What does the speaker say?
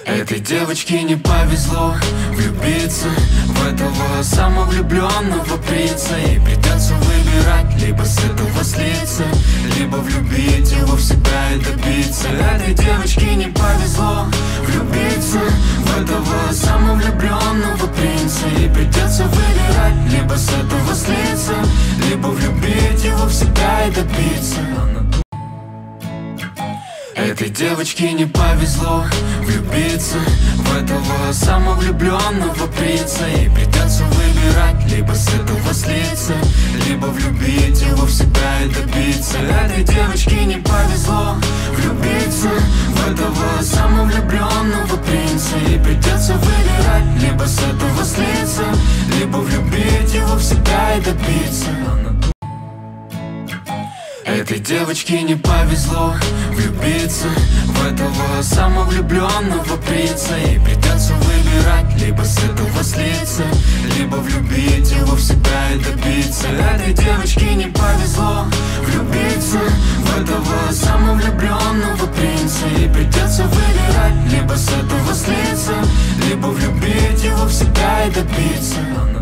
Этой девочке не повезло влюбиться в этого самовлюбленного принца. Ей придется выбирать: либо с этого слиться, либо влюбить его в себя и добиться. Этой девочке не повезло влюбиться в этого самовлюбленного принца. Ей придется выбирать: либо с этого слиться, либо влюбить его в себя и добиться. Этой девочке не повезло влюбиться в этого самовлюбленного принца. Ей придется выбирать: либо с этого слиться, либо влюбить его в себя и добиться. Этой девочке не повезло влюбиться в этого самовлюбленного принца. Ей придется выбирать: либо с этого слиться, либо влюбить его в себя и добиться. Этой девочке не повезло влюбиться в этого самовлюбленного принца. Ей придется выбирать: либо с этого слиться, либо влюбить его в себя и добиться. Этой девочке не повезло влюбиться в этого самовлюбленного принца. Ей придется выбирать: либо с этого слиться, либо влюбить его в себя и добиться.